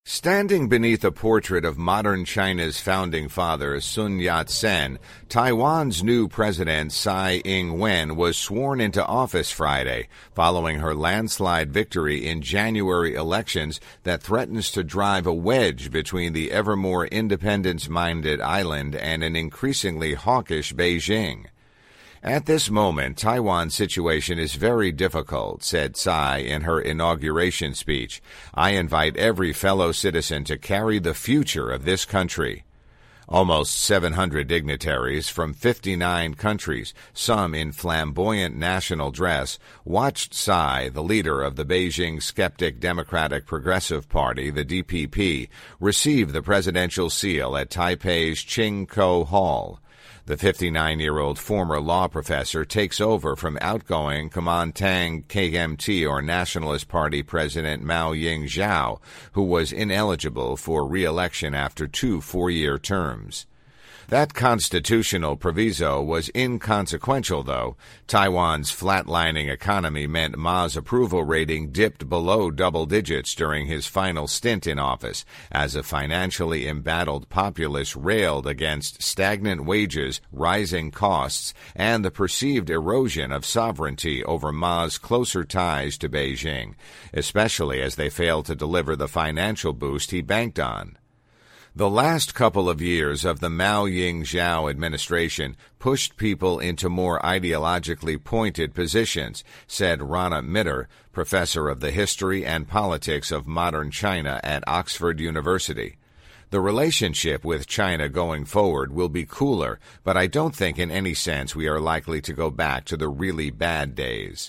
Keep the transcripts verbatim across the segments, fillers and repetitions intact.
Standing beneath a portrait of modern China's founding father, Sun Yat-sen, Taiwan's new president, Tsai Ing-wen, was sworn into office Friday, following her landslide victory in January elections that threatens to drive a wedge between the ever more independence-minded island and an increasingly hawkish Beijing. At this moment, Taiwan's situation is very difficult, said Tsai in her inauguration speech. I invite every fellow citizen to carry the future of this country. Almost seven hundred dignitaries from fifty-nine countries, some in flamboyant national dress, watched Tsai, the leader of the Beijing skeptic Democratic Progressive Party, the D P P, receive the presidential seal at Taipei's Qingkou Hall. The fifty-nine-year-old former law professor takes over from outgoing Kuomintang K M T or Nationalist Party President Mao Ying-jeou, who was ineligible for re-election after two four-year terms. That constitutional proviso was inconsequential, though. Taiwan's flatlining economy meant Ma's approval rating dipped below double digits during his final stint in office, as a financially embattled populace railed against stagnant wages, rising costs, and the perceived erosion of sovereignty over Ma's closer ties to Beijing, especially as they failed to deliver the financial boost he banked on. The last couple of years of the Mao Ying-jeou administration pushed people into more ideologically pointed positions, said Rana Mitter, professor of the history and politics of modern China at Oxford University. The relationship with China going forward will be cooler, but I don't think in any sense we are likely to go back to the really bad days.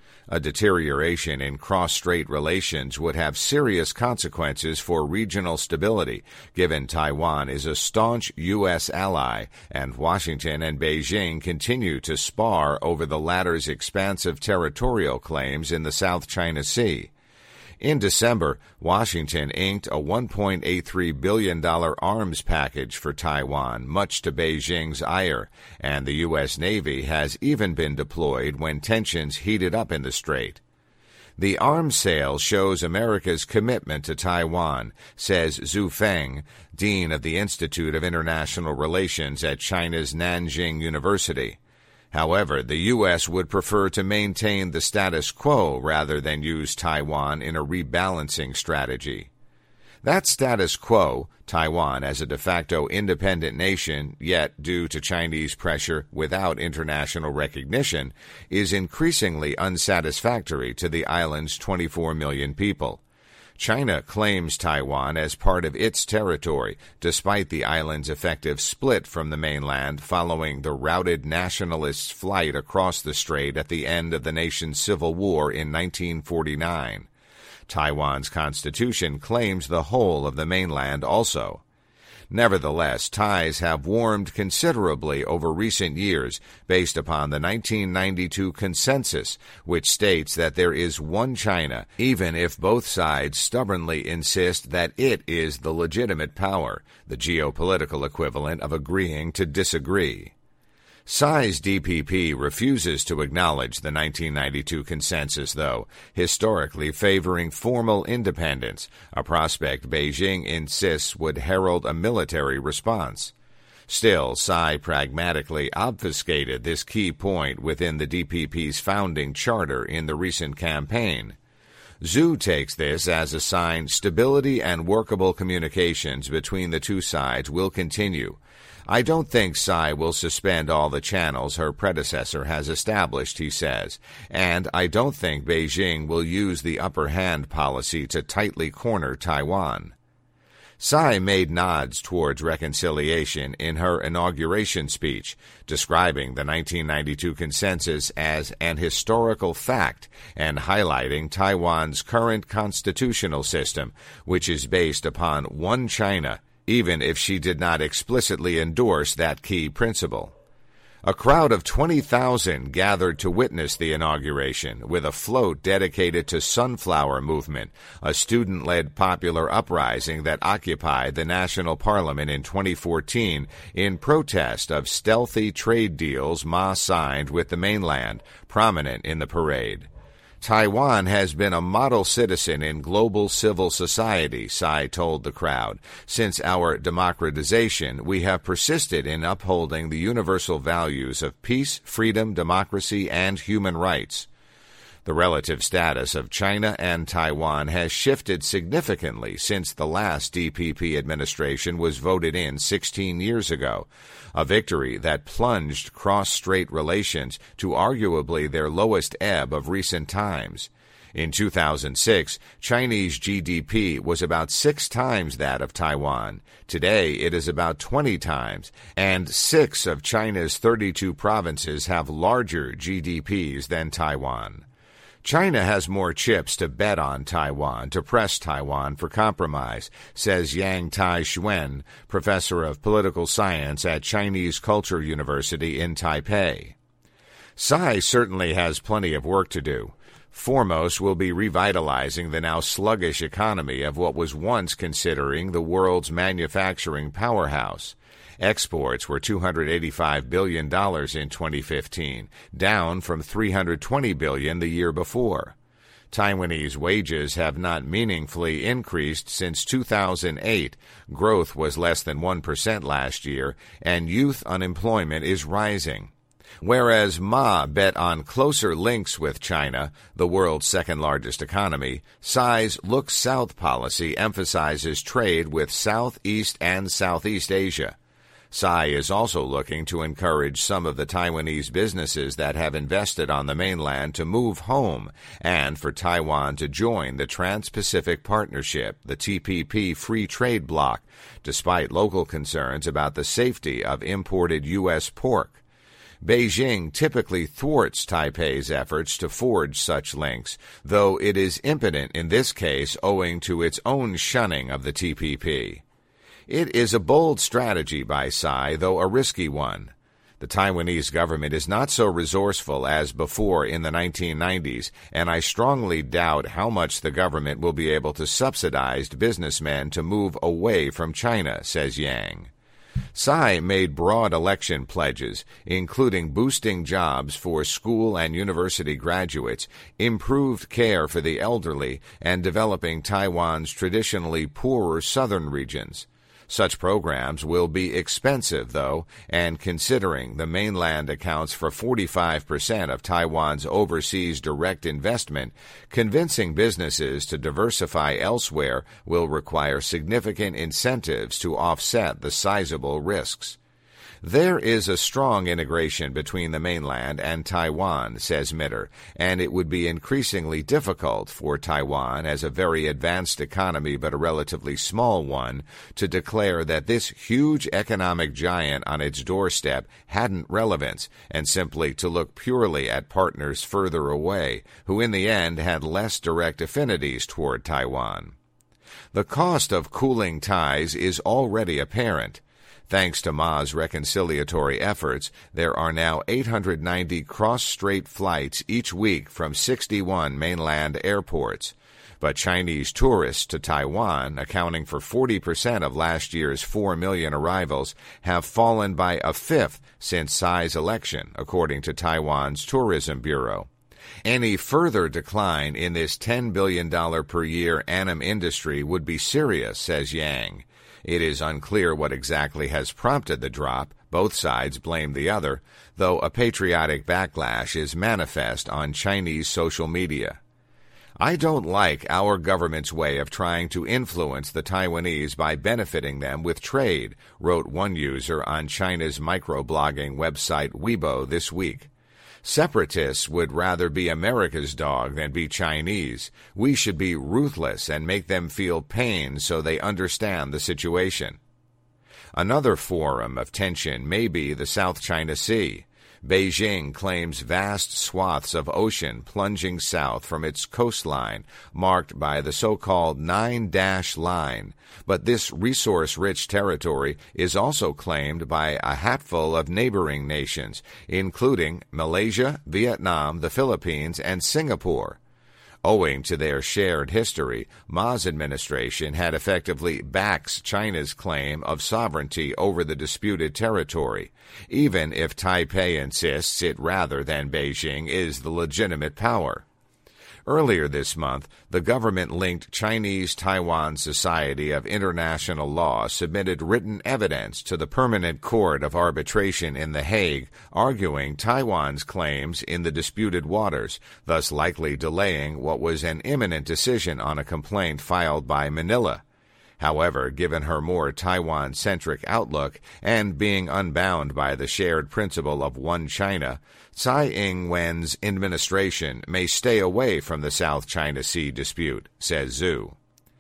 A deterioration in cross-strait relations would have serious consequences for regional stability, given Taiwan is a staunch U S ally and Washington and Beijing continue to spar over the latter's expansive territorial claims in the South China Sea. In December, Washington inked a one point eight three billion dollars arms package for Taiwan, much to Beijing's ire, and the U S Navy has even been deployed when tensions heated up in the strait. The arms sale shows America's commitment to Taiwan, says Zhu Feng, dean of the Institute of International Relations at China's Nanjing University. However, the U S would prefer to maintain the status quo rather than use Taiwan in a rebalancing strategy. That status quo, Taiwan as a de facto independent nation, yet due to Chinese pressure without international recognition, is increasingly unsatisfactory to the island's twenty-four million people. China claims Taiwan as part of its territory, despite the island's effective split from the mainland following the routed nationalists' flight across the strait at the end of the nation's civil war in nineteen forty-nine. Taiwan's constitution claims the whole of the mainland also. Nevertheless, ties have warmed considerably over recent years based upon the nineteen ninety-two consensus, which states that there is one China, even if both sides stubbornly insist that it is the legitimate power, the geopolitical equivalent of agreeing to disagree. Tsai's D P P refuses to acknowledge the nineteen ninety-two consensus, though, historically favoring formal independence, a prospect Beijing insists would herald a military response. Still, Tsai pragmatically obfuscated this key point within the D P P's founding charter in the recent campaign. Zhu takes this as a sign stability and workable communications between the two sides will continue. I don't think Tsai will suspend all the channels her predecessor has established, he says, and I don't think Beijing will use the upper hand policy to tightly corner Taiwan. Tsai made nods towards reconciliation in her inauguration speech, describing the nineteen ninety-two consensus as an historical fact and highlighting Taiwan's current constitutional system, which is based upon one China, even if she did not explicitly endorse that key principle. A crowd of twenty thousand gathered to witness the inauguration, with a float dedicated to Sunflower Movement, a student-led popular uprising that occupied the National Parliament in twenty fourteen in protest of stealthy trade deals Ma signed with the mainland, prominent in the parade. Taiwan has been a model citizen in global civil society, Tsai told the crowd. Since our democratization, we have persisted in upholding the universal values of peace, freedom, democracy, and human rights. The relative status of China and Taiwan has shifted significantly since the last D P P administration was voted in sixteen years ago, a victory that plunged cross-strait relations to arguably their lowest ebb of recent times. In two thousand six, Chinese G D P was about six times that of Taiwan. Today, it is about twenty times, and six of China's thirty-two provinces have larger G D Ps than Taiwan. China has more chips to bet on Taiwan to press Taiwan for compromise, says Yang Tai-Shuen, professor of political science at Chinese Culture University in Taipei. Tsai certainly has plenty of work to do. Foremost will be revitalizing the now sluggish economy of what was once considering the world's manufacturing powerhouse. Exports were two hundred eighty-five billion dollars in twenty fifteen, down from three hundred twenty billion dollars the year before. Taiwanese wages have not meaningfully increased since two thousand eight. Growth was less than one percent last year, and youth unemployment is rising. Whereas Ma bet on closer links with China, the world's second-largest economy, Tsai's Look South policy emphasizes trade with Southeast and Southeast Asia. Tsai is also looking to encourage some of the Taiwanese businesses that have invested on the mainland to move home and for Taiwan to join the Trans-Pacific Partnership, the T P P free trade bloc, despite local concerns about the safety of imported U S pork. Beijing typically thwarts Taipei's efforts to forge such links, though it is impotent in this case owing to its own shunning of the T P P. It is a bold strategy by Tsai, though a risky one. The Taiwanese government is not so resourceful as before in the nineteen nineties, and I strongly doubt how much the government will be able to subsidize businessmen to move away from China, says Yang. Tsai made broad election pledges, including boosting jobs for school and university graduates, improved care for the elderly, and developing Taiwan's traditionally poorer southern regions. Such programs will be expensive, though, and considering the mainland accounts for forty-five percent of Taiwan's overseas direct investment, convincing businesses to diversify elsewhere will require significant incentives to offset the sizable risks. There is a strong integration between the mainland and Taiwan, says Mitter, and it would be increasingly difficult for Taiwan, as a very advanced economy but a relatively small one, to declare that this huge economic giant on its doorstep hadn't relevance, and simply to look purely at partners further away, who in the end had less direct affinities toward Taiwan. The cost of cooling ties is already apparent. Thanks to Ma's reconciliatory efforts, there are now eight hundred ninety cross-strait flights each week from sixty-one mainland airports. But Chinese tourists to Taiwan, accounting for forty percent of last year's four million arrivals, have fallen by a fifth since Tsai's election, according to Taiwan's Tourism Bureau. Any further decline in this ten billion dollars per year annum industry would be serious, says Yang. It is unclear what exactly has prompted the drop. Both sides blame the other, though a patriotic backlash is manifest on Chinese social media. I don't like our government's way of trying to influence the Taiwanese by benefiting them with trade, wrote one user on China's microblogging website Weibo this week. Separatists would rather be America's dog than be Chinese. We should be ruthless and make them feel pain so they understand the situation. Another forum of tension may be the South China Sea. Beijing claims vast swaths of ocean plunging south from its coastline, marked by the so-called Nine-Dash Line. But this resource-rich territory is also claimed by a hatful of neighboring nations, including Malaysia, Vietnam, the Philippines, and Singapore. Owing to their shared history, Ma's administration had effectively backed China's claim of sovereignty over the disputed territory, even if Taipei insists it rather than Beijing is the legitimate power. Earlier this month, the government-linked Chinese-Taiwan Society of International Law submitted written evidence to the Permanent Court of Arbitration in The Hague, arguing Taiwan's claims in the disputed waters, thus likely delaying what was an imminent decision on a complaint filed by Manila. However, given her more Taiwan-centric outlook and being unbound by the shared principle of one China, Tsai Ing-wen's administration may stay away from the South China Sea dispute, says Zhu.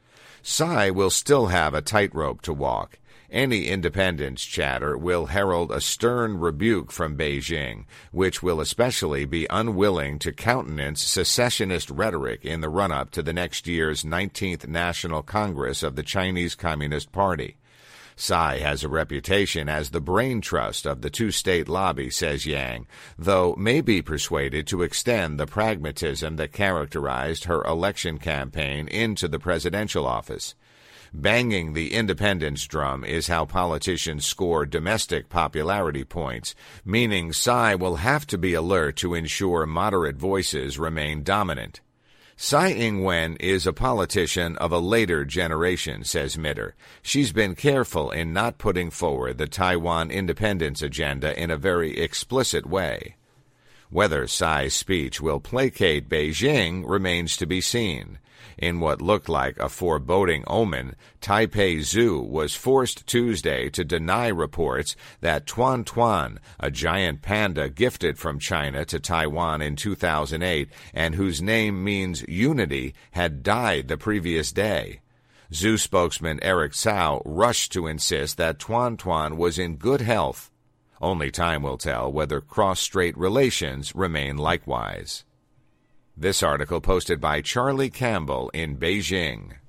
Tsai will still have a tightrope to walk. Any independence chatter will herald a stern rebuke from Beijing, which will especially be unwilling to countenance secessionist rhetoric in the run-up to the next year's nineteenth National Congress of the Chinese Communist Party. Tsai has a reputation as the brain trust of the two-state lobby, says Yang, though may be persuaded to extend the pragmatism that characterized her election campaign into the presidential office. Banging the independence drum is how politicians score domestic popularity points, meaning Tsai will have to be alert to ensure moderate voices remain dominant. Tsai Ing-wen is a politician of a later generation, says Mitter. She's been careful in not putting forward the Taiwan independence agenda in a very explicit way. Whether Tsai's speech will placate Beijing remains to be seen. In what looked like a foreboding omen, Taipei Zoo was forced Tuesday to deny reports that Tuan Tuan, a giant panda gifted from China to Taiwan in two thousand eight and whose name means unity, had died the previous day. Zoo spokesman Eric Tsao rushed to insist that Tuan Tuan was in good health. Only time will tell whether cross-strait relations remain likewise. This article posted by Charlie Campbell in Beijing.